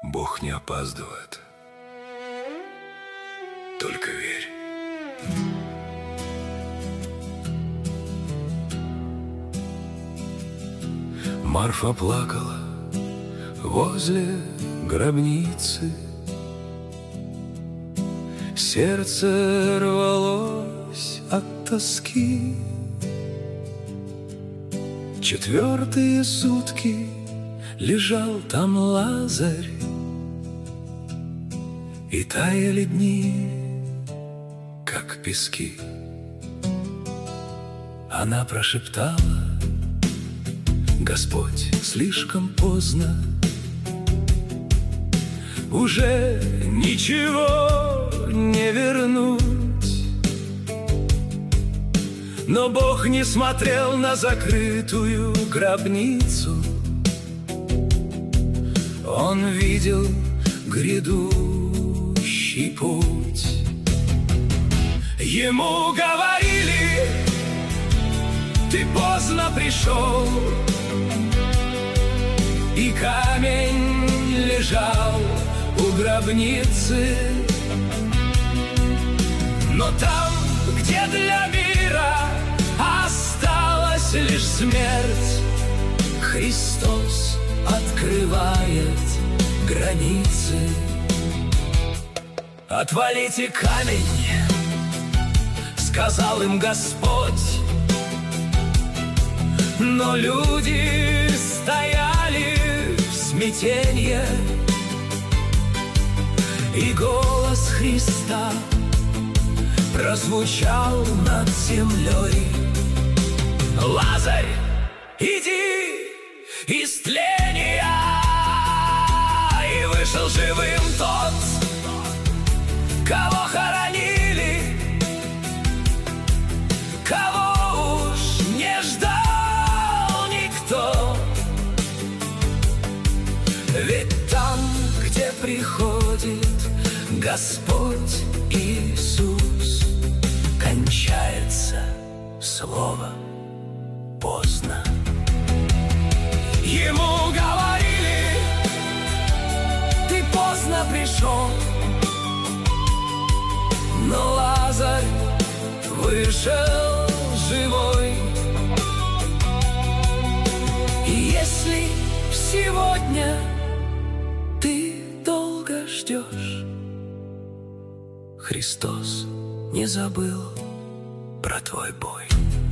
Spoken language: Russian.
Бог не опаздывает. Только верь. Марфа плакала возле гробницы. Сердце рвалось от тоски. 4 сутки лежал там Лазарь, и таяли дни, как пески. Она прошептала: Господь, слишком поздно, уже ничего не вернуть. Но Бог не смотрел на закрытую гробницу. Он видел грядущий путь. Ему говорили: ты поздно пришел. И камень лежал у гробницы. Но там, где для мира осталась лишь смерть, Христос открывает границы. Отвалите камень, сказал им Господь. Но люди стояли в смятенье, и голос Христа прозвучал над землей: Лазарь, иди из тления. И вышел живым тот, кого хоронили, кого уж не ждал никто. Ведь там, где приходит Господь Иисус, кончается слово поздно. Ему говорили: ты поздно пришел. Но Лазарь вышел живой. И если сегодня ты долго ждешь, Христос не забыл про твой бой.